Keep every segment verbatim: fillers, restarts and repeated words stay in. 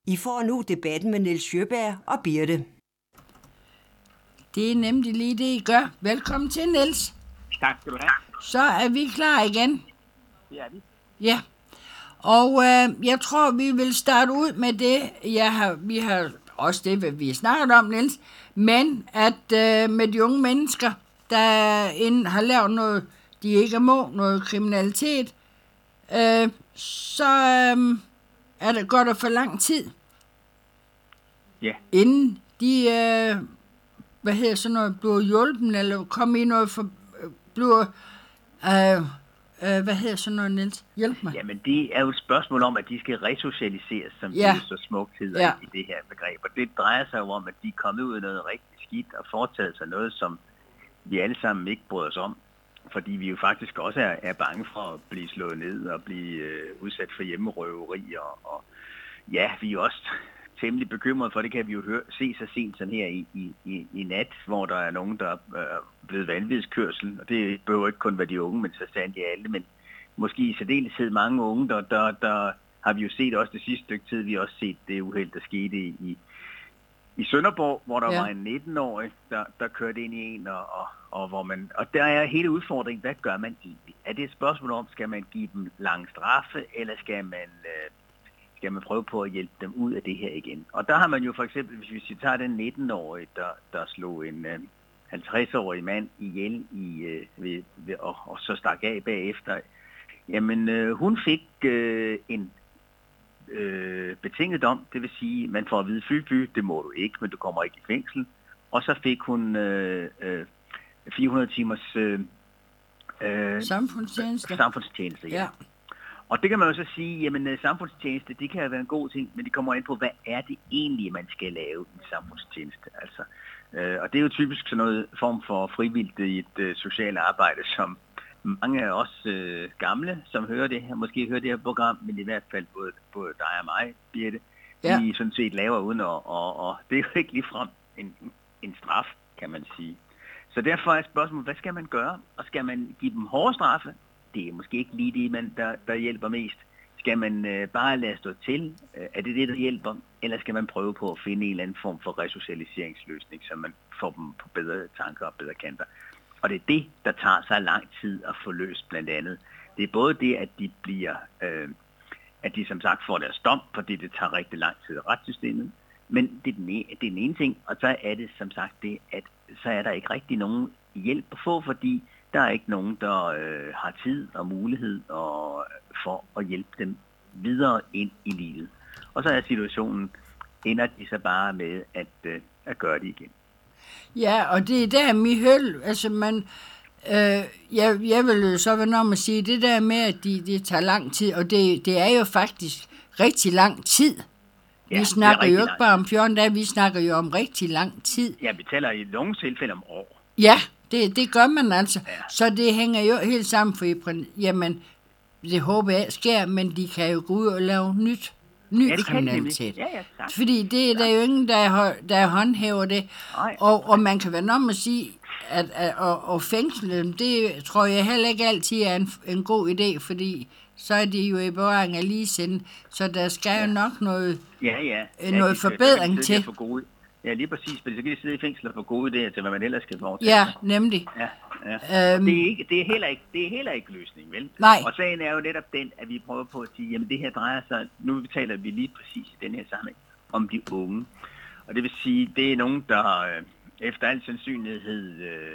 I får nu debatten med Niels Sjøberg og Birte. Det er nemlig lige det, I gør. Velkommen til, Niels. Tak skal du have. Så er vi klar igen. Det er vi. Ja. Og øh, jeg tror, vi vil starte ud med det, jeg har, vi har også det, hvad vi har snakket om, Niels, men at øh, med de unge mennesker, der ind, har lavet noget, de ikke må, noget kriminalitet, øh, så øh, er det godt at for lang tid, Ja. inden de, øh, hvad hedder sådan noget, bliver hjulpen, eller kommer i noget, for, øh, bliver, øh, øh, hvad hedder sådan noget, Niels? Hjælp mig. Jamen, det er jo et spørgsmål om, at de skal resocialiseres, som Ja. det så smukt hedder Ja. i det her begreb. Og det drejer sig jo om, at de er kommet ud af noget rigtig skidt og foretaget sig noget, som vi alle sammen ikke bryder os om. Fordi vi jo faktisk også er, er bange for at blive slået ned og blive øh, udsat for hjemmerøveri. Og, og ja, vi er jo også temmelig bekymrede for, det kan vi jo høre, se så sent som her i, i, i, i nat, hvor der er nogen, der er øh, blevet vanvidskørsel. Og det behøver ikke kun være de unge, men så sandelig alle. Men måske i særdeleshed mange unge, der, der, der har vi jo set også det sidste stykke tid. Vi har også set det uheld, der skete i, i Sønderborg, hvor der Ja. var en nitten-årig, der, der kørte ind i en, og, og, og, hvor man, og der er hele udfordringen, hvad gør man egentlig? Er det et spørgsmål om, skal man give dem lang straffe, eller skal man, øh, skal man prøve på at hjælpe dem ud af det her igen? Og der har man jo for eksempel, hvis vi tager den nitten-årige, der, der slog en øh, halvtreds-årig mand ihjel i, øh, ved, ved, og, og så stak af bagefter, jamen øh, hun fik øh, en Øh, betinget dom, det vil sige, man får at vide, fy, fy, det må du ikke, men du kommer ikke i fængsel. Og så fik hun øh, øh, fire hundrede timers øh, øh, Samfundstjeneste. samfundstjeneste. Ja. Ja. Og det kan man jo så sige, jamen øh, samfundstjeneste, det kan jo være en god ting, men det kommer ind på, hvad er det egentlig, man skal lave i samfundstjeneste. Altså, øh, og det er jo typisk sådan noget form for frivilligt i et øh, socialt arbejde, som mange af os øh, gamle, som hører det her, måske hører det her program, men i hvert fald både, både dig og mig, Birte, Ja. vi sådan set laver uden, og, og, og det er jo ikke ligefrem en, en straf, kan man sige. Så derfor er spørgsmålet, hvad skal man gøre? Og skal man give dem hårde straffe? Det er måske ikke lige det, man, der, der hjælper mest. Skal man øh, bare lade stå til? Øh, er det det, der hjælper? Eller skal man prøve på at finde en eller anden form for resocialiseringsløsning, så man får dem på bedre tanker og bedre kanter? Og det er det, der tager sig lang tid at få løst blandt andet. Det er både det, at de bliver, øh, at de som sagt får deres dom, fordi det tager rigtig lang tid i retssystemet. Men det er, den ene, det er den ene ting, og så er det som sagt det, at så er der ikke rigtig nogen hjælp at få, fordi der er ikke nogen, der øh, har tid og mulighed og, for at hjælpe dem videre ind i livet. Og så er situationen, ender de så bare med at, øh, at gøre det igen. Ja, og det er der, Michael, altså man, øh, jeg, jeg vil jo så være om at sige, det der med, at det de tager lang tid, og det, det er jo faktisk rigtig lang tid. Ja, Vi snakker jo ikke lang bare om fjorten dage, vi snakker jo om rigtig lang tid. Ja, vi taler i nogle tilfælde om år. Ja, det, det gør man altså. Ja. Så det hænger jo helt sammen, for i prin- jamen, det håber jeg sker, men de kan jo gå ud og lave nyt, ny Ja, det kan de nemlig. kriminalitet. Ja, ja, tak. Fordi det er der jo ingen, der, hå- der håndhæver det. Nej. Og, og man kan være nok at sige, at, at og, og fængsle dem, det tror jeg heller ikke altid er en, en god idé, fordi så er de jo i bevaring af ligesinde. Så der skal ja. jo nok noget, Ja, ja. øh, ja noget de skal- forbedring så kan de sidde til. der for gode. Ja, lige præcis, fordi så kan de sidde i fængsel og få gode idéer til, hvad man ellers skal foretage. Ja, nemlig. Ja, ja. Øhm. Det, er ikke, det, er heller ikke, det er heller ikke løsningen, vel? Nej. Og sagen er jo netop den, at vi prøver på at sige, jamen det her drejer sig, nu taler vi lige præcis i den her sammenhæng, om de unge. Og det vil sige, det er nogen, der øh, efter al sandsynlighed øh,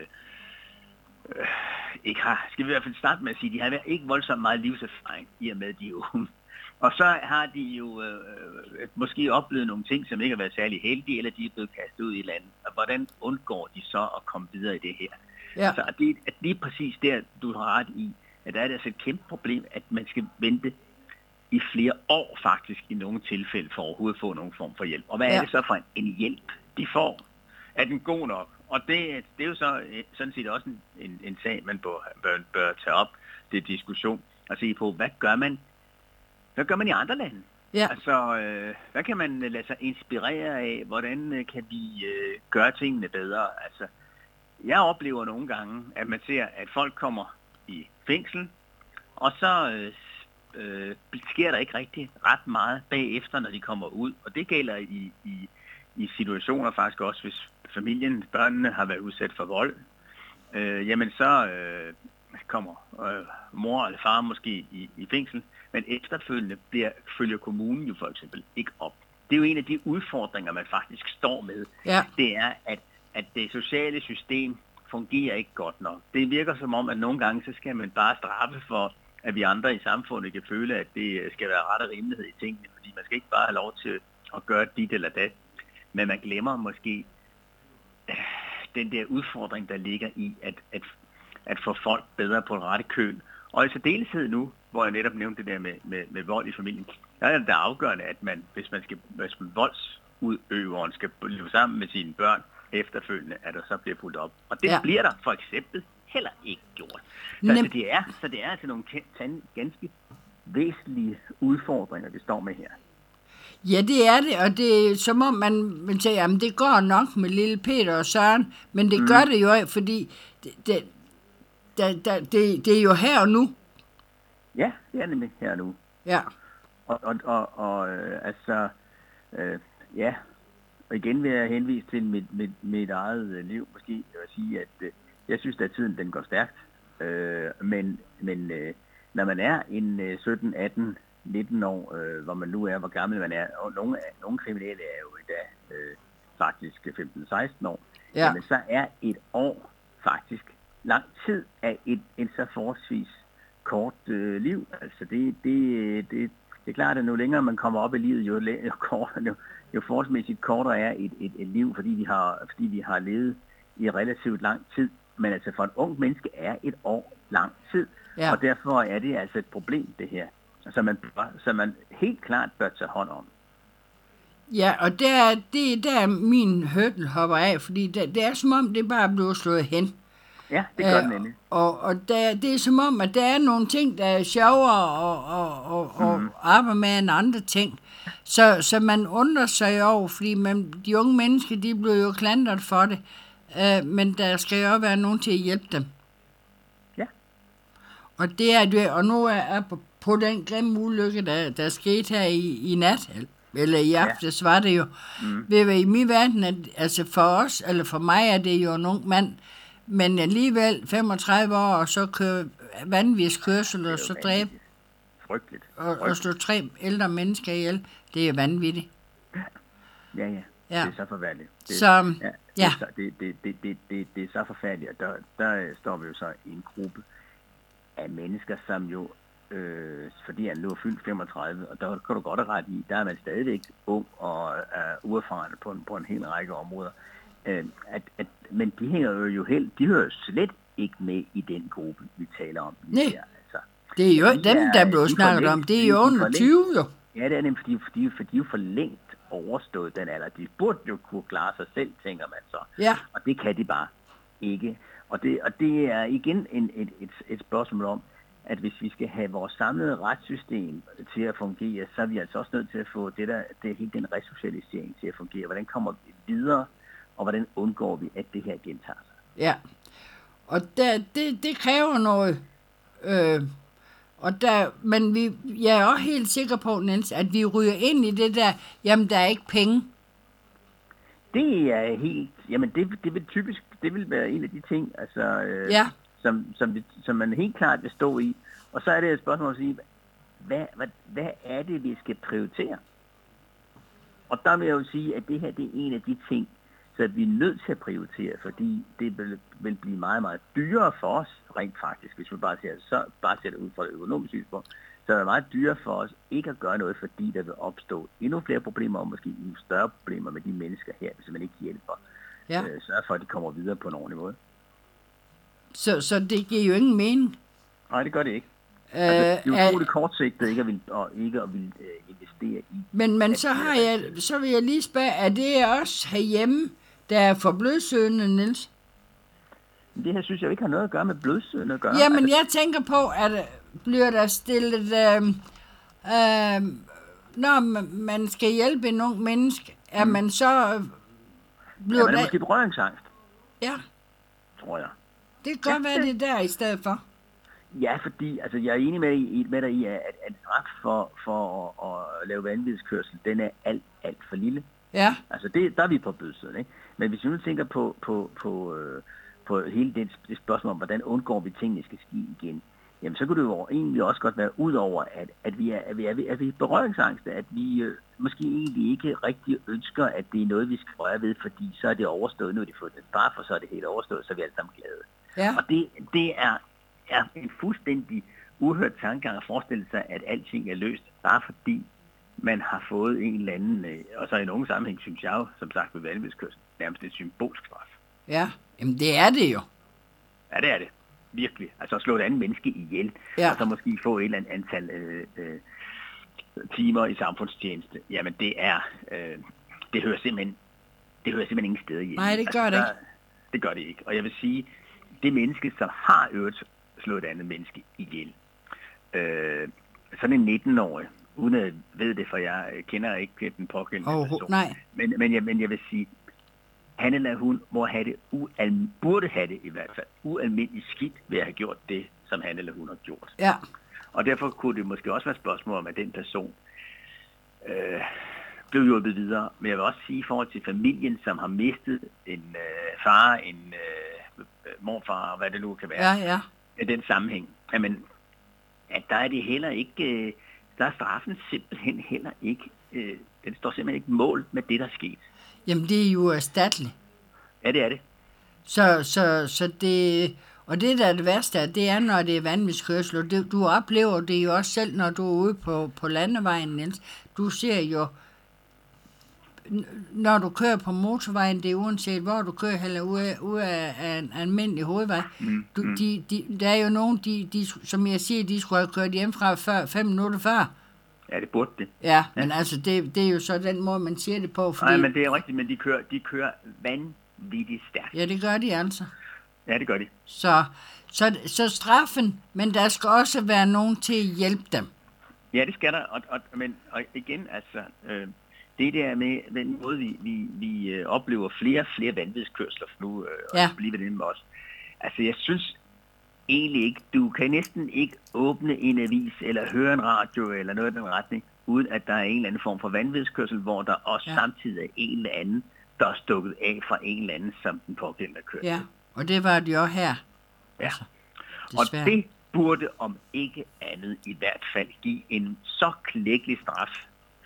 øh, ikke har, skal vi i hvert fald starte med at sige, de har ikke voldsomt meget livserfaring i og med de unge. Og så har de jo øh, måske oplevet nogle ting, som ikke har været særlig heldige, eller de er blevet kastet ud i landet. Og hvordan undgår de så at komme videre i det her? Ja. Altså, at det, at lige præcis der, du har ret i, at der er det altså et kæmpe problem, at man skal vente i flere år faktisk i nogle tilfælde for overhovedet at få nogen form for hjælp. Og hvad Ja. er det så for en, en hjælp, de får? Er den god nok? Og det, det er jo så sådan set også en, en, en sag, man bør, bør, bør tage op til diskussion og se på, hvad gør man Hvad gør man i andre lande? Ja. Altså, øh, hvad kan man lade sig inspirere af? Hvordan øh, kan vi øh, gøre tingene bedre? Altså, jeg oplever nogle gange, at man ser, at folk kommer i fængsel, og så øh, øh, sker der ikke rigtig ret meget bagefter, når de kommer ud. Og det gælder i, i, i situationer faktisk også, hvis familien, børnene har været udsat for vold. Øh, jamen så øh, kommer øh, mor eller far måske i, i fængsel, men efterfølgende bliver, følger kommunen jo for eksempel ikke op. Det er jo en af de udfordringer, man faktisk står med. Ja. Det er, at, at det sociale system fungerer ikke godt nok. Det virker som om, at nogle gange, så skal man bare straffe for, at vi andre i samfundet kan føle, at det skal være ret og rimelighed i tingene, fordi man skal ikke bare have lov til at gøre dit eller dat. Men man glemmer måske den der udfordring, der ligger i at, at, at få folk bedre på rette køl. Og i særdeleshed nu, hvor jeg netop nævnte det der med, med, med vold i familien, der er det afgørende, at man, hvis man skal, hvis man voldsudøveren skal leve sammen med sine børn efterfølgende, at der så bliver fulgt op. Og det Ja. bliver der for eksempel heller ikke gjort. Så, Nem- altså, det, er, så det er altså nogle tan- ganske væsentlige udfordringer, vi står med her. Ja, det er det, og det er som om man, man siger, jamen det går nok med lille Peter og Søren, men det mm. gør det jo ikke, fordi det, det, der, der, det, det er jo her og nu. Ja, det er nemlig her nu. Ja, Og, og, og, og øh, altså, øh, ja, og igen vil jeg henvise til mit, mit, mit eget øh, liv, måske. Jeg vil sige, at øh, jeg synes, at tiden den går stærkt, øh, men, men øh, når man er en øh, sytten, atten, nitten år, øh, hvor man nu er, hvor gammel man er, og nogle, nogle kriminelle er jo i dag øh, faktisk femten seksten år, Ja. jamen så er et år faktisk lang tid af et, et så forholdsvis kort øh, liv. Altså det, det, det, det er klart, at nu længere man kommer op i livet, jo, læ- jo, kortere, jo, jo forholdsmæssigt kortere er et, et, et liv, fordi vi, har, fordi vi har levet i relativt lang tid. Men altså for en ung menneske er et år lang tid, Ja. og derfor er det altså et problem, det her, som man, som man helt klart bør tage hånd om. ja, og det er, det er der min hurdle hopper af, fordi det, det er som om, det bare bliver slået hen. Ja, det gør Øh, den nemlig. Og, og der, det er som om, at der er nogle ting, der er sjovere og, og, og, og Mhm. arbejde med end andre ting. Så, så man undrer sig over, fordi man, de unge mennesker, de bliver jo klandret for det. Øh, men der skal jo også være nogen til at hjælpe dem. Ja. Og det er det, og nu er jeg på, på den grimme ulykke, der, der skete her i, i nat, eller i aftes, ja. Var det jo. Mm. Ved at i min verden, at, altså for os, eller for mig er det jo en ung mand, men alligevel femogtredive år, og så kører vanvidskørsel, og så dræbe Frygteligt. og, og slå tre ældre mennesker ihjel. Det er jo vanvittigt. Ja, ja. Ja. Det er så forfærdeligt. Det, Så, ja, det, ja. Er så, det, det, det, det, det, det er så forfærdeligt, og der, der øh, står vi jo så i en gruppe af mennesker, som jo, øh, fordi han nu er fyldt femogtredive, og der kan du godt have ret i, der er man stadigvæk ung og er uerfaren på en, på en hel række områder. Øh, at, at, men de hænger jo, jo helt, de hører slet ikke med i den gruppe, vi taler om. Nej. Her, altså. Det er jo De dem, er- der de blev er snakket for om. længst- Det er de jo er for under længst- tyve, jo. Ja, det er nemlig, fordi, fordi, fordi de er jo for længst overstået den alder. De burde jo kunne klare sig selv, tænker man så. Ja. Og det kan de bare ikke. Og det, og det er igen en, et, et, et spørgsmål om, at hvis vi skal have vores samlede retssystem til at fungere, så er vi altså også nødt til at få det der, det, hele den resocialisering til at fungere. Hvordan kommer vi videre, og hvordan undgår vi, at det her gentager sig? Ja. Og der, det, det kræver noget. Øh, og der, men vi, jeg er også helt sikker på, Niels, at vi ryger ind i det der, jamen der er ikke penge. Det er helt, jamen det, det vil typisk, det vil være en af de ting, altså, øh, Ja. som, som, vi, som man helt klart vil stå i. Og så er det et spørgsmål at sige, hvad, hvad, hvad er det, vi skal prioritere? Og der vil jeg jo sige, at det her det er en af de ting, så vi er nødt til at prioritere, fordi det vil, vil blive meget, meget dyrere for os, rent faktisk, hvis vi bare ser, så, bare ser det ud fra det økonomiske synspunkt, så er det meget dyrere for os ikke at gøre noget, fordi der vil opstå endnu flere problemer, og måske endnu større problemer med de mennesker her, hvis man ikke hjælper. Ja. Øh, sørge for, at de kommer videre på en ordentlig måde. Så, så det giver jo ingen mening. Nej, det gør det ikke. Øh, Altså, det er at- utroligt kortsigtet ikke at ville, og ikke at ville øh, investere i. Men, men så, har jeg, så vil jeg lige spørge, er det også herhjemme, der er for blødsødende, Niels? Men det her synes jeg jo ikke har noget at gøre med blødsødende at gøre. Jamen, altså, jeg tænker på, at øh, bliver der stillet, øh, øh, når man- man skal hjælpe en ung menneske, er Mm. man så... Øh, ja, bliver man er der, måske berøringsangst, ja, tror jeg. det kan godt Ja, være det- det der i stedet for. Ja, fordi altså, jeg er enig med, i, med dig i, at, at straf for, for at, at lave vanvidskørsel, den er alt, alt for lille. Ja. Altså, det, der er vi på bødsiden, ikke? Men hvis vi nu tænker på, på, på, øh, på hele det, det spørgsmål om, hvordan undgår vi tingene skal ske igen, jamen så kunne det jo egentlig også godt være ud over, at, at vi er, at vi er, at vi er berøringsangste, at vi øh, måske egentlig ikke rigtig ønsker, at det er noget, vi skal røre ved, fordi så er det overstået, nu er de fået den straf, og så er det helt overstået, så er vi alle sammen glade. Ja. Og det, det er, er en fuldstændig uhørt tankegang at forestille sig, at alting er løst, bare fordi man har fået en eller anden, øh, og så i nogen sammenhæng, synes jeg jo, som sagt ved vanvidskørsel, nærmest et symbolsk straf. Ja, jamen det er det jo. Ja, det er det. Virkelig. Altså at slå et andet menneske ihjel, ja. og så måske få et eller andet antal øh, øh, timer i samfundstjeneste. Jamen det er, øh, det hører simpelthen, det hører simpelthen ingen steder hjemme. Nej, det gør altså, det der, ikke. Det gør det ikke. Og jeg vil sige, det menneske, som har øvet slået et andet menneske ihjel, øh, sådan en nitten-årig, uden at jeg ved det, for jeg kender ikke den pågældende oh, person. Nej. Men, men, jeg, men jeg vil sige, han eller hun må have det, ual, burde have det i hvert fald, ualmindeligt skidt ved at have gjort det, som han eller hun har gjort. Ja. Og derfor kunne det måske også være et spørgsmål om, at den person øh, blev hjulpet videre. Men jeg vil også sige i forhold til familien, som har mistet en øh, far, en øh, morfar, og hvad det nu kan være, ja, ja. i den sammenhæng. Jamen, at der er det heller ikke, øh, der er straffen simpelthen heller ikke, øh, den står simpelthen ikke mål med det, der er sket. Jamen, det er jo erstatteligt. Ja, det er det. Så, så, så det, og det, der er det værste, det er, når det er vanvidskørsel, og det, du oplever det jo også selv, når du er ude på, på landevejen, Niels. Du ser jo, når du kører på motorvejen, det er uanset hvor du kører, eller ude, ude af, af en almindelig hovedvej. Mm, du, mm. de, de, der er jo nogen, de, de, som jeg siger, de skulle have kørt hjemmefra før, fem minutter før. Ja, det burde det. Ja, men ja. altså, det, det er jo så den måde, man siger det på. Fordi... Nej, men det er rigtigt, men de kører, de kører vanvittigt stærkt. Ja, det gør de altså. Ja, det gør de. Så, så, så straffen, men der skal også være nogen til at hjælpe dem. Ja, det skal der, og, og, men, og igen, altså, øh, det der med den måde, vi, vi, vi øh, oplever flere og flere vanvidskørsler nu, øh, og ja. blive ved det med os. Altså, jeg synes egentlig ikke, du kan næsten ikke åbne en avis, eller høre en radio, eller noget i den retning, uden at der er en eller anden form for vanvidskørsel, hvor der også ja. samtidig er en eller anden, der er stukket af fra en eller anden, som den pågældende kørsel. Ja, og det var det jo her. Ja, altså, og det burde om ikke andet i hvert fald give en så klækkelig straf,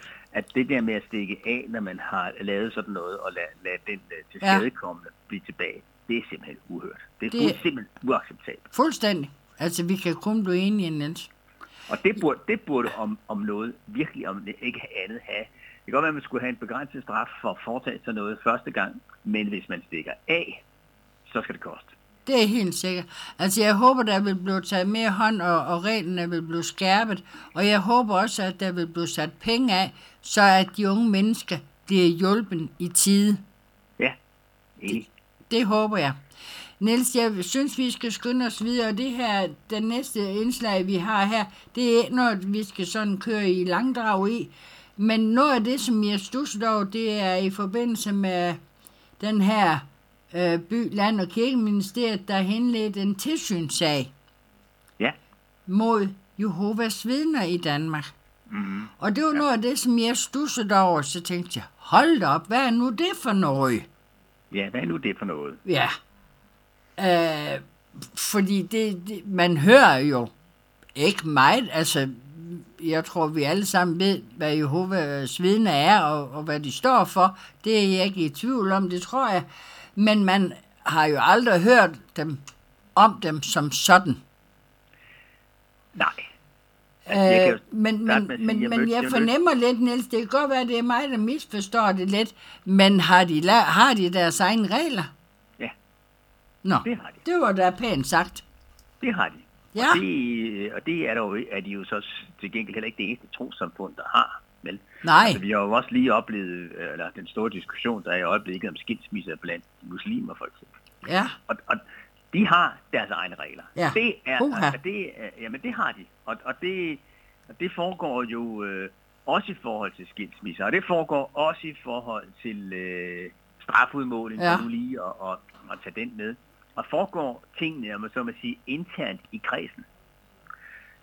at det der med at stikke af, når man har lavet sådan noget, og lade, lade den uh, tilskadekommende ja. blive tilbage, det er simpelthen uhørt. Det er, det er simpelthen uacceptabelt. Fuldstændig. Altså, vi kan kun blive enige, Niels. Og det burde, det burde om, om noget, virkelig om det ikke andet have. Det kan godt være, at man skulle have en begrænset straf for at foretage sig noget første gang, men hvis man stikker af, så skal det koste. Det er helt sikkert. Altså, jeg håber, der vil blive taget mere hånd, og, og reglerne vil blive skærpet. Og jeg håber også, at der vil blive sat penge af, så at de unge mennesker bliver hjulpet i tide. Ja, enig. Det, det håber jeg. Niels, jeg synes, vi skal skynde os videre. Det her, den næste indslag, vi har her, det er noget, vi skal sådan køre i langdrag i. Men noget af det, som jeg stusser over, det er i forbindelse med den her øh, by, land- og kirkeministeriet, der henledte en tilsynssag ja. mod Jehovas vidner i Danmark. Mm-hmm. Og det var ja. noget af det, som jeg stussede over, så tænkte jeg, hold da op, hvad er nu det for noget? Ja, hvad er nu det for noget? Ja, øh, fordi det, det, man hører jo ikke meget, altså jeg tror, vi alle sammen ved, hvad Jehovas vidner er, og, og hvad de står for. Det er jeg ikke i tvivl om, det tror jeg. Men man har jo aldrig hørt dem om dem som sådan. Nej. Altså, jeg kan øh, men men, sige, men, jeg, men jeg fornemmer lidt, Niels, det kan godt være, det er mig, der misforstår det lidt, men har de, har de deres egne regler? Ja, Nå, det har de. Det var da pænt sagt. Det har de. Ja. Og, det, og det er, der jo, er de jo så til gengæld heller ikke det eneste trossamfund, der har. Vel? Nej. Altså, vi har jo også lige oplevet, eller den store diskussion, der er i øjeblikket om skilsmisser blandt muslimer, for eksempel. Ja. Og, og de har deres egne regler. Ja. Det er, Uh-huh. altså, det, jamen det har de. Og, og, det, og det foregår jo øh, også i forhold til skilsmisser, og det foregår også i forhold til øh, strafudmåling, ja. for nu lige at, at, at tage den med. Og foregår tingene, om så må sige, internt i kredsen.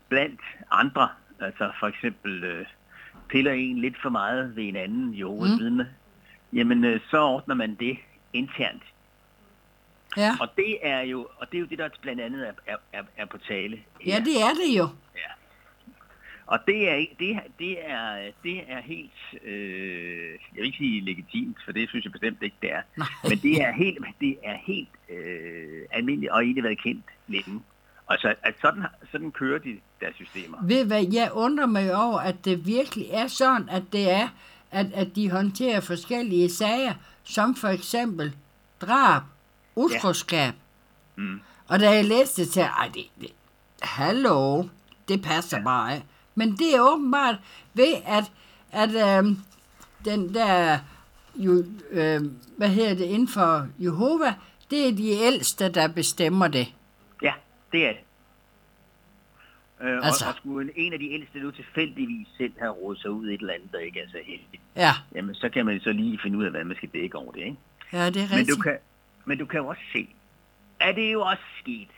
blandt andre, altså for eksempel øh, piller en lidt for meget ved en anden Jehovas mm. vidne, jamen øh, så ordner man det internt. Ja. Og det er jo, og det er jo det, der blandt andet er, er, er på tale her. Ja, det er det jo. Ja. Og det er, det, det er, det er helt, øh, jeg vil ikke sige legitimt, for det synes jeg bestemt ikke, det er. Nej. Men det er helt, det er helt øh, almindeligt, og egentlig været kendt længe. Altså, at sådan, sådan kører de deres systemer. Ved hvad, jeg undrer mig over, at det virkelig er sådan, at det er, at, at de håndterer forskellige sager, som for eksempel drab, utroskab. Ja. Mm. Og da jeg læste det til, ej, det, det, hallo, det passer ja. bare ikke. Men det er åbenbart ved, at, at øh, den der, jo, øh, hvad hedder det, inden for Jehova, det er de ældste, der bestemmer det. Ja, det er det. Øh, altså. og, og skulle en af de ældste nu tilfældigvis selv have rådet sig ud et eller andet, der ikke er så heldigt, ja. Jamen så kan man så lige finde ud af, hvad man skal dække over det, ikke? Ja, det er rigtigt. Men du kan, men du kan jo også se, at det er jo også sket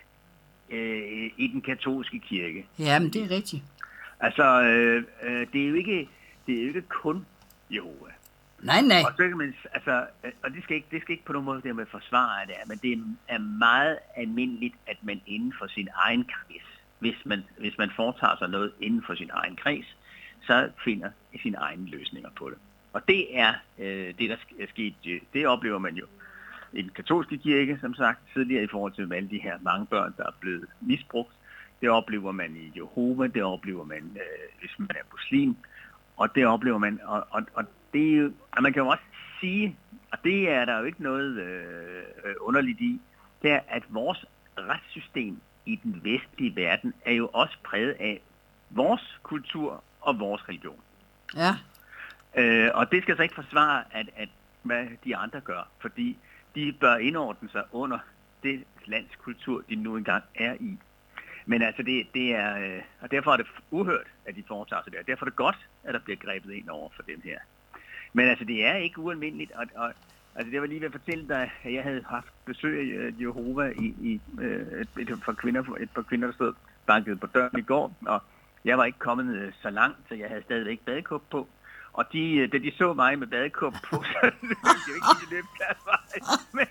øh, i den katolske kirke. Jamen, det er rigtigt. Altså, øh, øh, det er jo ikke, det er jo ikke kun Jehova. Nej, nej. Og, så kan man, altså, og det skal ikke, det skal ikke på nogen måde det med forsvare det, men det er meget almindeligt, at man inden for sin egen kreds, hvis man, hvis man foretager sig noget inden for sin egen kreds, så finder sine egne løsninger på det. Og det er øh, det, der er sket. Det oplever man jo i den katolske kirke, som sagt, tidligere i forhold til alle de her mange børn, der er blevet misbrugt. Det oplever man i Jehova, det oplever man, øh, hvis man er muslim, og det oplever man, og, og, og det er jo, og man kan jo også sige, og det er der jo ikke noget øh, underligt i, det er, at vores retssystem i den vestlige verden er jo også præget af vores kultur og vores religion. Ja. Øh, og det skal så ikke forsvare, at, at hvad de andre gør, fordi de bør indordne sig under det lands kultur, de nu engang er i. Men altså, det, det er, øh, og derfor er det uhørt, at de foretager sig det, og derfor er det godt, at der bliver grebet ind over for dem her. Men altså, det er ikke ualmindeligt, og, og altså, det var lige ved at fortælle dig, at jeg havde haft besøg af Jehova i, i øh, et, et, par kvinder, et par kvinder, der stod banket på døren i går, og jeg var ikke kommet øh, så langt, så jeg havde stadigvæk badekup på. Og de, da de så mig med badekup på, så løb de jo ikke til løbspladsvej. Men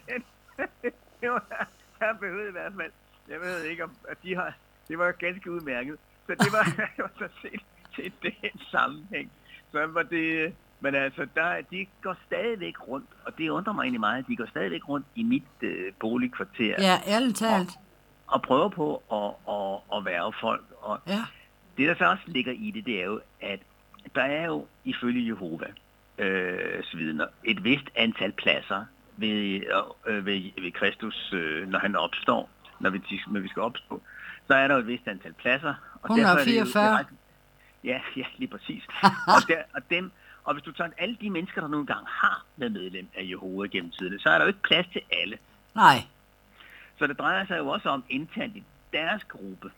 det var, jeg behøvede i hvert fald, jeg ved ikke, om at de har, det var ganske udmærket. Så det var, det var så set til den sammenhæng. Så var det, men altså, der, de går stadigvæk rundt, og det undrer mig egentlig meget, de går stadigvæk rundt i mit øh, boligkvarter. Ja, ærligt talt. Og, og prøver på at, at, at være folk. Og ja. Det, der så også ligger i det, det er jo, at der er jo ifølge Jehova øh, vidner et vist antal pladser ved, øh, ved, ved Kristus, øh, når han opstår, når vi, når vi skal opstå, så er der jo et vist antal pladser. Og et hundrede og fireogfyrre. Jo, ja, ja, lige præcis. og, der, og, dem, og hvis du tager alle de mennesker, der nogle gange har været medlem af Jehova gennem tiden, så er der jo ikke plads til alle. Nej. Så det drejer sig jo også om internt i deres gruppe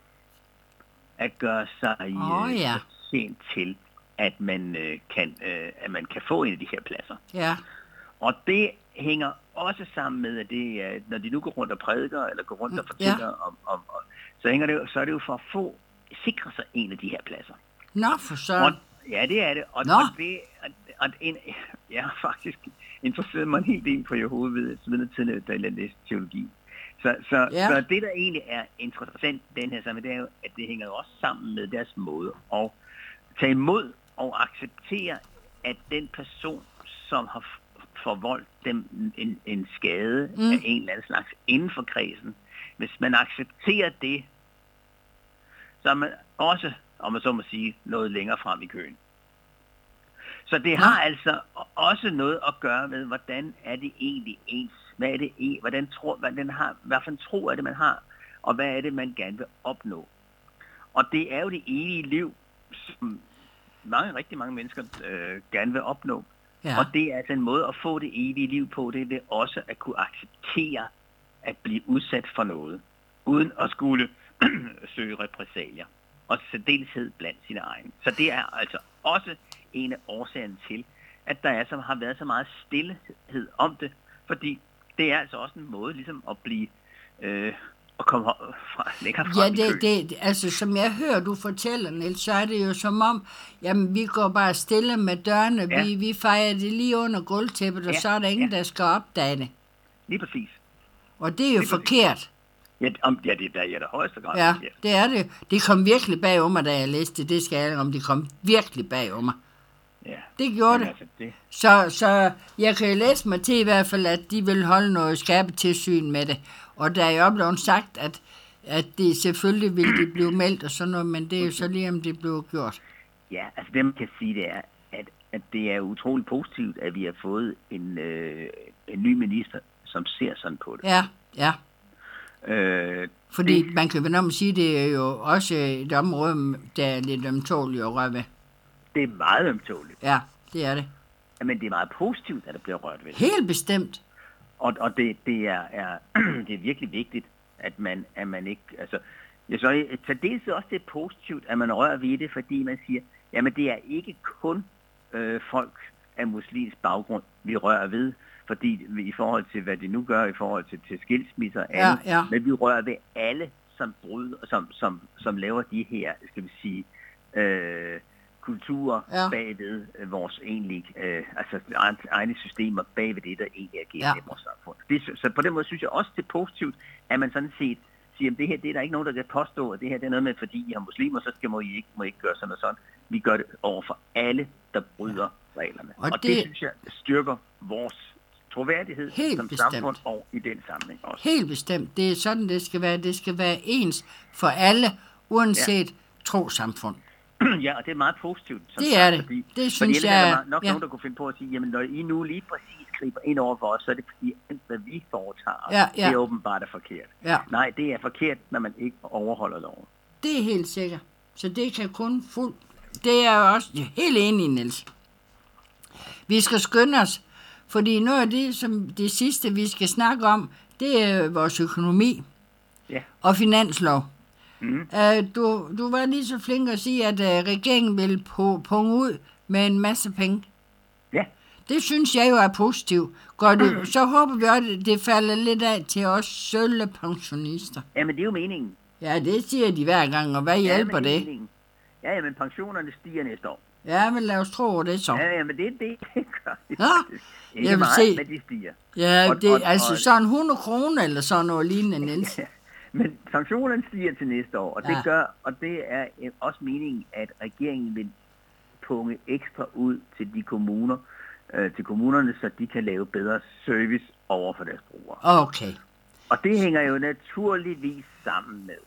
at gøre sig oh, ja. sent til, at man, øh, kan, øh, at man kan få en af de her pladser. Ja. Og det hænger også sammen med, at det, at når de nu går rundt og prædiker, eller går rundt og fortæller ja. om, om, om, så, hænger det, så er det jo for at få, sikre sig en af de her pladser. Nå, for så. Ja, det er det. Og, Nå. og det og, og en, jeg har faktisk interesseret mig en hel del på Jehova vidne tidligere, da jeg læste teologi. Så, så, ja. så det, der egentlig er interessant den her sammen, det er jo, at det hænger jo også sammen med deres måde at tage imod og acceptere, at den person, som har forvoldt dem en, en skade mm. af en eller anden slags inden for kredsen, hvis man accepterer det, så er man også, om man så må sige, noget længere frem i køen. Så det har ja. altså også noget at gøre med, hvordan er det egentlig ens, hvad er det, hvordan tror, hvad den har, hvad for en tro er det, man har, og hvad er det, man gerne vil opnå. Og det er jo det evige liv, som mange, rigtig mange mennesker øh, gerne vil opnå. Ja. Og det er altså en måde at få det evige liv på, det er det også at kunne acceptere at blive udsat for noget, uden at skulle søge repressalier, og særdeleshed blandt sine egne. Så det er altså også en af årsagerne til, at der er, som har været så meget stillhed om det, fordi det er altså også en måde ligesom at blive, øh, at komme fra, længere frem Ja, i køen. det, det, altså som jeg hører, du fortæller, Niels, så er det jo som om, jamen vi går bare stille med dørene, Ja. vi, vi fejrer det lige under gulvtæppet, og Ja, så er der ingen, ja. der skal opdage det. Lige præcis. Og det er jo Lige præcis. forkert. Ja, om, ja, det er der i allerhøjeste grad. Ja, forkert. det er det. Det kom virkelig bag om mig, da jeg læste det. Det skal jeg om. Det kom virkelig bag om mig. Ja. Det gjorde Men det. altså, det. Så, så jeg kan læse mig til i hvert fald, at de vil holde noget skærpet tilsyn med det. Og der er jo blevet sagt, at, at det selvfølgelig vil det blive meldt og sådan noget, men det er jo så lige, om det bliver gjort. Ja, altså det man kan sige, det er, at, at det er utroligt positivt, at vi har fået en, øh, en ny minister, som ser sådan på det. Ja, ja. Øh, Fordi det, man kan vel om sige, det er jo også et område, der er lidt ømtåligt at røre ved. det er meget ømtåligt, Ja, det er det. men det er meget positivt, at der bliver rørt ved det. Helt bestemt. Og, og det, det, er, er, det er virkelig vigtigt, at man, at man ikke... Altså, jeg så til dels også det er positivt, at man rører ved det, fordi man siger, jamen det er ikke kun øh, folk af muslimsk baggrund, vi rører ved, fordi vi, i forhold til, hvad de nu gør, i forhold til, til skilsmisser og Ja, andet, ja. men vi rører ved alle, som bryder, som, som, som laver de her, skal vi sige, øh, kulturer Ja. bagved øh, vores egentlige, øh, altså egen- egne systemer bagved det, der egentlig er Ja. gennem vores samfund. Det, sy- så på den måde synes jeg også, det er positivt, at man sådan set siger, at det her, det er der ikke nogen, der kan påstå, at det her det er noget med, fordi I har muslimer, så skal må I ikke, må I ikke gøre sådan og sådan. Vi gør det over for alle, der bryder reglerne. Og Og det, det- det synes jeg styrker vores troværdighed Helt som bestemt. samfund og i den sammenhæng også. Helt bestemt. Det er sådan, det skal være. Det skal være ens for alle, uanset ja. trosamfund. Ja, og det er meget positivt. Som Det er sagt, det. Fordi, Det synes fordi ellers jeg- er der nok ja. nogen, der kunne finde på at sige, jamen når I nu lige præcis griber ind over for os, så er det fordi, alt hvad vi foretager, Ja, ja. det er åbenbart er forkert. Ja. Nej, det er forkert, når man ikke overholder loven. Det er helt sikkert. Så det kan kun fuld... Det er jeg også helt enig i, Niels. Vi skal skynde os, fordi noget af det, som det sidste, vi skal snakke om, det er vores økonomi Ja. og finanslov. Mm. Uh, du, du var lige så flink at sige, at uh, regeringen vil på, punge ud med en masse penge. Ja. Det synes jeg jo er positivt. Går det, så håber vi også, at det falder lidt af til os sølle pensionister. Jamen, det er jo meningen. Ja, det siger de hver gang, og hvad Ja, hjælper men er det? meningen. Ja, ja, men pensionerne stiger næste år. Ja, men lad os tro over det så. Ja, ja, men det, det, det gør de Ja, faktisk. Ikke jeg vil meget, se. men de stiger. Ja, Og- det og- er altså og- sådan hundrede kroner eller sådan noget lignende, Niels. Ja, men pensionerne stiger til næste år, og det Ja. gør, og det er øh, også meningen, at regeringen vil punge ekstra ud til de kommuner, øh, til kommunerne, så de kan lave bedre service over for deres brugere. Okay. Og det hænger jo naturligvis sammen med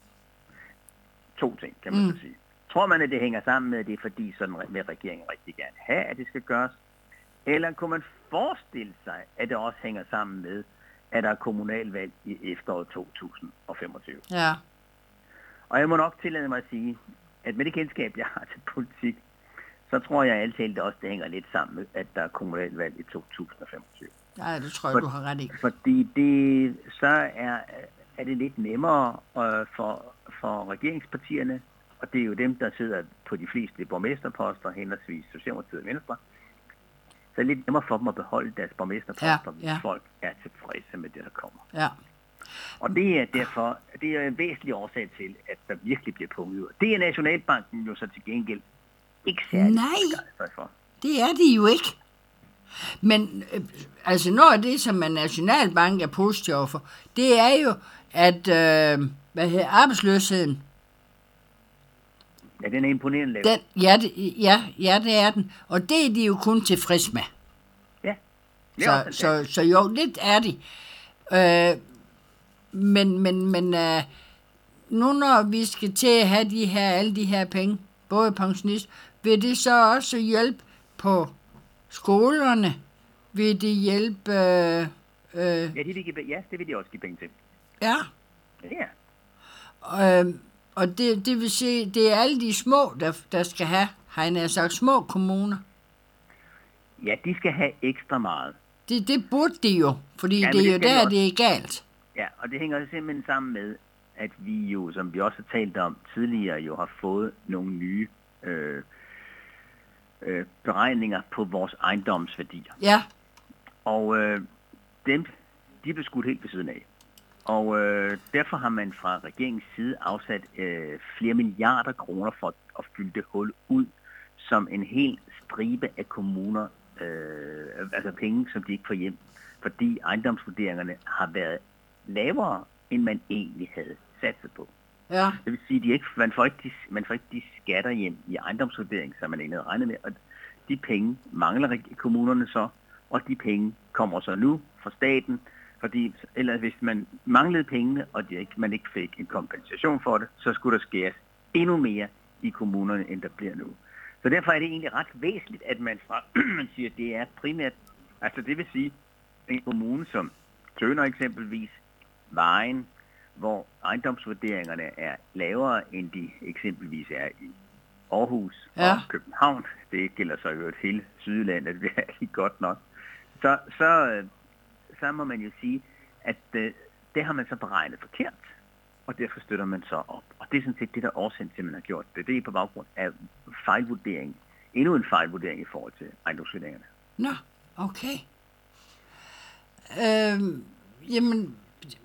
to ting, kan man Mm. så sige. Tror man, at det hænger sammen med, at det er fordi, sådan vil regeringen rigtig gerne have, at det skal gøres? Eller kunne man forestille sig, at det også hænger sammen med, at der er kommunalvalg i efteråret to tusind og femogtyve? Ja. Og jeg må nok tillade mig at sige, at med det kendskab, jeg har til politik, så tror jeg altid det også, det hænger lidt sammen med, at der er kommunalvalg i to tusind og femogtyve. Ja, det tror jeg, For- du har ret i. Fordi det, så er, er det lidt nemmere øh, for, for regeringspartierne, og det er jo dem, der sidder på de fleste borgmesterposter, henholdsvis Socialdemokratiet og Venstre. Så er det lidt nemmere for dem at beholde deres borgmesterposter, Ja, hvis ja. folk er tilfredse med det, der kommer. Ja. Og det er derfor, det er en væsentlig årsag til, at der virkelig bliver punget ud. Det er Nationalbanken jo så til gengæld ikke særlig Nej. begejstret for. Det er de jo ikke. Men øh, altså noget af det, som man Nationalbank er positiv for, det er jo, at øh, hvad hedder, arbejdsløsheden, Ja, den er imponerende lav. den, ja, det, ja, ja, det er den. Og det er de jo kun tilfreds med. Ja. Det er Så, også så, så jo, lidt er de. Øh, men men, men øh, nu når vi skal til at have de her, alle de her penge, både pensionist, vil det så også hjælpe på skolerne? Vil det hjælpe... Øh, øh, Ja, de vil give, ja, det vil de også give penge til. ja, Ja. øh, og det, det vil sige, det er alle de små, der, der skal have, har jeg nær sagt, små kommuner. Ja, de skal have ekstra meget. Det, det burde de jo, fordi Ja, ja, men det er det jo skal de der, også. det er galt. Ja, og det hænger simpelthen sammen med, at vi jo, som vi også har talt om tidligere, jo har fået nogle nye øh, øh, beregninger på vores ejendomsværdier. Ja, Og øh, dem, de blev skudt helt ved siden af. Og øh, derfor har man fra regeringens side afsat øh, flere milliarder kroner for at fylde det hul ud, som en hel stribe af kommuner, øh, altså penge, som de ikke får hjem, fordi ejendomsvurderingerne har været lavere, end man egentlig havde satset på. Ja. Det vil sige, at de ikke, man, får ikke de, man får ikke de skatter hjem i ejendomsvurdering, som man egentlig havde regnet med, og de penge mangler kommunerne så, og de penge kommer så nu fra staten, fordi ellers hvis man manglede pengene, og de ikke, man ikke fik en kompensation for det, så skulle der skæres endnu mere i kommunerne, end der bliver nu. Så derfor er det egentlig ret væsentligt, at man, fra, man siger, at det er primært, altså det vil sige, en kommune som Tønder eksempelvis, Vejen, hvor ejendomsvurderingerne er lavere, end de eksempelvis er i Aarhus ja. og København. Det gælder så jo et hele Sydjylland, at det er ikke godt nok. Så, så, så må man jo sige, at øh, det har man så beregnet forkert, og derfor støtter man så op. Og det er sådan set det, der er årsagen til, man har gjort det. Det er på baggrund af fejlvurdering. Endnu en fejlvurdering i forhold til ejendomsvurderingerne. Nå, okay. Øhm, jamen,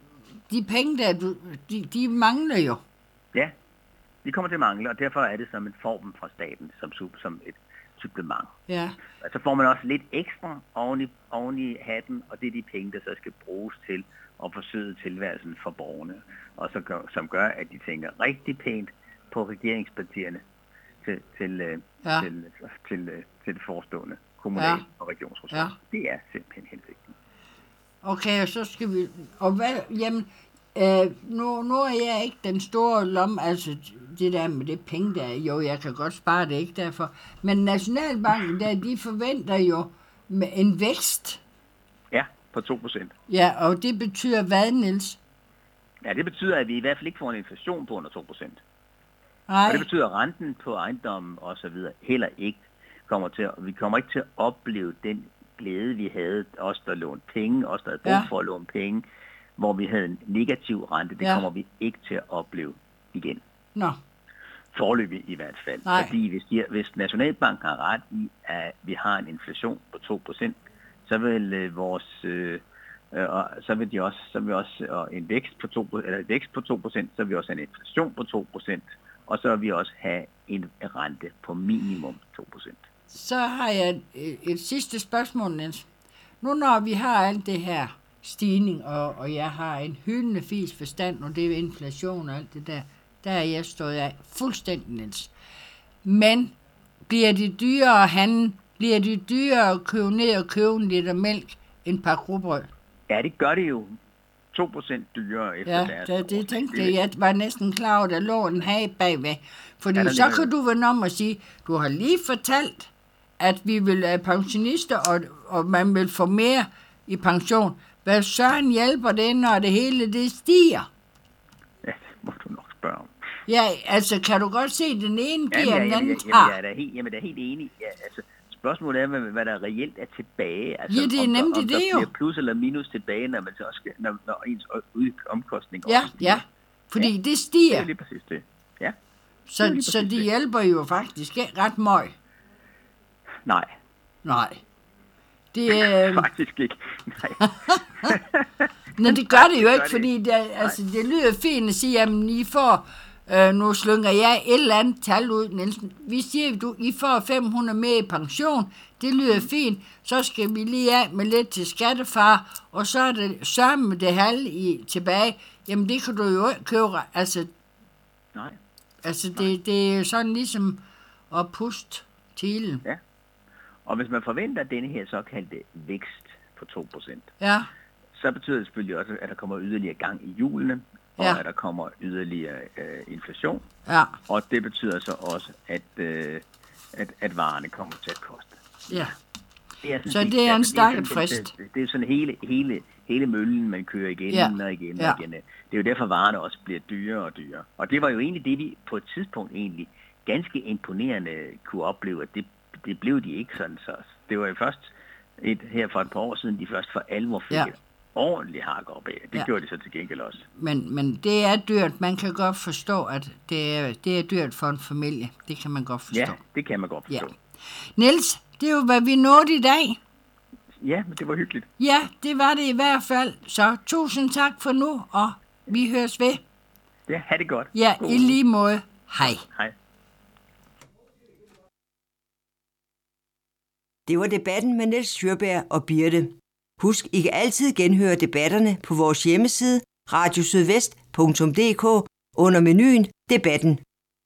de penge der, du, de, de mangler jo. Ja, de kommer til at mangle, og derfor er det som en form fra staten, som, som et supplement. Ja. Og så får man også lidt ekstra oven i, oven i hatten, og det er de penge, der så skal bruges til at forsøge tilværelsen for borgerne, og så gør, som gør, at de tænker rigtig pænt på regeringspartierne til, til, ja. til, til, til, til det forestående kommunal- ja. og regionsrådsvalg. Ja. Det er simpelthen hensigten. Okay, og så skal vi... Og hvad... Jamen, øh, nu, nu er jeg ikke den store lomme, altså det der med det penge der, jo, jeg kan godt spare det, ikke derfor. Men Nationalbanken, der, de forventer jo med en vækst. Ja, på to procent. Ja, og det betyder hvad, Niels? Ja, det betyder, at vi i hvert fald ikke får en inflation på under to procent. Nej. Og det betyder, at renten på ejendommen og så videre heller ikke kommer til at... Vi kommer ikke til at opleve den glæde, vi havde, os der lånte penge, os der havde brug ja. for at låne penge, hvor vi havde en negativ rente, det ja. kommer vi ikke til at opleve igen. Nå. Foreløbig i hvert fald. Nej. Fordi hvis, de, hvis Nationalbanken har ret i, at vi har en inflation på to procent, så vil øh, vores... Øh, og så vil de også, så vil også og en vækst på to eller en vækst på to procent, så vil vi også have en inflation på to procent, og så vil vi også have en rente på minimum to procent. Så har jeg et, et sidste spørgsmål, Niels. Nu når vi har alt det her stigning, og, og jeg har en hyldende fis forstand, og det er inflation og alt det der, der er jeg stået af fuldstændig, Niels. Men bliver det dyrere at handle, bliver det dyrere at købe ned og købe en liter mælk end et par rugbrød? Ja, det gør det jo to procent dyrere efter ja, deres. Ja, det, det tænkte jeg. Jeg var næsten klar over, at der lå en hage bagved. Fordi ja, så kan du vende om og sige, du har lige fortalt, at vi vil have pensionister, og, og man vil få mere i pension. Hvad søren hjælper det, når det hele det stiger? Ja, det må du nok spørge om. Ja, altså kan du godt se, at den ene giver, jamen, den ja, anden jamen, tager? Jamen, jeg er da helt, jamen, jeg er helt enig. Ja, altså, spørgsmålet er, hvad der reelt er tilbage. Altså, ja, det er om nemlig der, om det der jo. bliver plus eller minus tilbage, når, man så skal, når, når ens omkostning ja, også stiger. Ja, fordi ja, det stiger. Det er lige præcis det. Ja. Så det, så det hjælper jo faktisk ikke ret meget. Nej. Nej. Det er... faktisk ikke. Nej. Nå, det gør det jo ikke, fordi det, altså, det lyder fint at sige, at I får... Øh, nu slynger jeg et eller andet tal ud, Nielsen. Vi siger, at du, I får fem hundrede mere i pension. Det lyder fint. Så skal vi lige af med lidt til skattefar, og så er det sørme det halve i tilbage. Jamen, det kan du jo ikke købe. Altså, Nej. altså det, det er sådan ligesom at puste til. Ja. Og hvis man forventer denne her såkaldte vækst på to procent, ja. så betyder det selvfølgelig også, at der kommer yderligere gang i hjulene, og ja. at der kommer yderligere øh, inflation. Ja. Og det betyder så også, at, øh, at, at varerne kommer til at koste. Ja. Det er sådan, så det er en stakket frist. Det, det, det er jo sådan hele, hele, hele møllen, man kører igen ja. og igen og ja. igen. Det er jo derfor, varerne også bliver dyrere og dyrere. Og det var jo egentlig det, vi på et tidspunkt egentlig ganske imponerende kunne opleve, at det, det blev de ikke sådan. Så det var jo først et, her for et par år siden, de først for alvor fik ja. et ordentligt hak op af. Det ja. gjorde de så til gengæld også. Men, men det er dyrt. Man kan godt forstå, at det er, det er dyrt for en familie. Det kan man godt forstå. Ja, det kan man godt forstå. Ja. Niels, det er jo, hvad vi nåede i dag. Ja, men det var hyggeligt. Ja, det var det i hvert fald. Så tusind tak for nu, og vi høres ved. Ja, ha' det godt. Ja, God i lige måde. Hej. Hej. Det var debatten med Nils Sjøberg og Birte. Husk, I kan altid genhøre debatterne på vores hjemmeside radiosydvest punktum d k under menuen Debatten.